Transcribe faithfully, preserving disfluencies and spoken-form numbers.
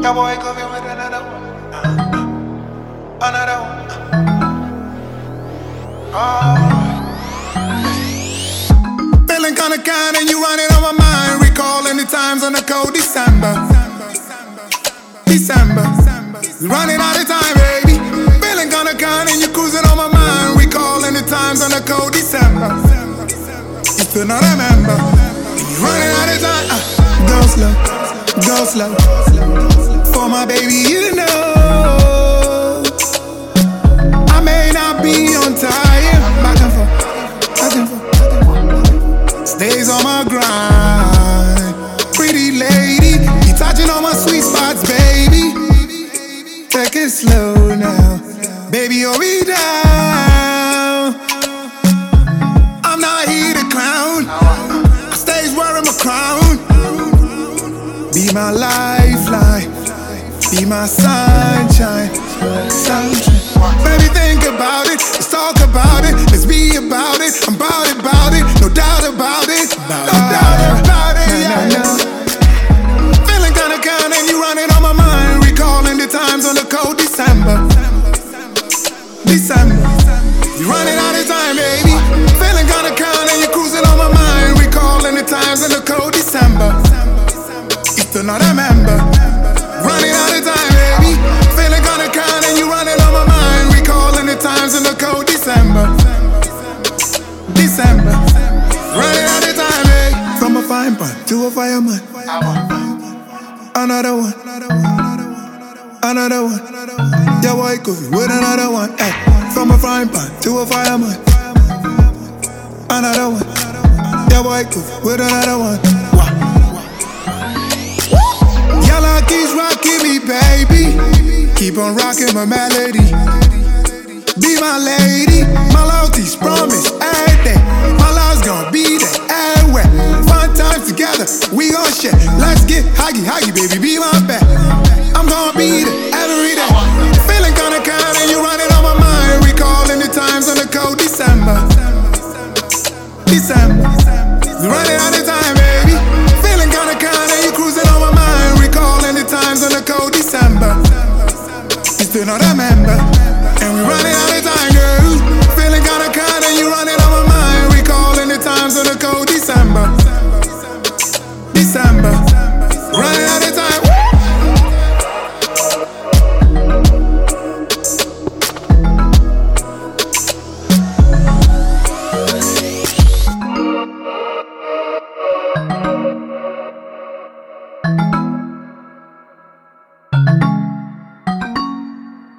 That boy could be with another one. Uh, another one. Oh. Feeling kinda kind and you running on my mind. Recalling the times on the cold December. December. Running out of time, baby. Feeling kinda kind and you cruising on my mind. Recalling the times on the cold December. You still not remember. Running out of time. Uh, go slow, go slow. For my baby, you know I may not be on time. Back and forth, back and forth. Stays on my grind. Pretty lady, you touching on my sweet spots, baby. Take it slow now, baby, hold me down. I'm not here to clown. I stays wearing my crown. Be my lifeline, be my sunshine, sunshine. Baby, think about it, let's talk about it, let's be about it. I'm about it, about it, no doubt about it, no doubt about it, yeah, no. Feeling kinda kind and you running on my mind. Recalling the times on the cold December. December, you running out of time, baby. Feeling kinda kind and you cruising on my mind. Recalling the times on the cold December. You still not remember. Running out of time, baby. Feeling kinda kind and you running on my mind. Recalling the times in the cold December. December. Running out of time, baby. From a fine pan to a fireman. Another one. Another one. Your boy could be with another one. Ay. From a frying pan to a fireman. Another one. Your boy could be with another one. Y'all keeps rocking me, baby. Keep on rocking my melody. Be my lady. My loyalty's promise everything. My love's gonna be there everywhere. Fun times together, we gon' share. Let's get huggy, huggy, baby. Be my bet. I'm gonna be there every day. Feeling kinda kind and you running on my mind. Recalling the times on the cold December. December. You running out of time, baby. Feeling kinda kind and you cruising on my mind. Recalling the times on the cold December. You still know that.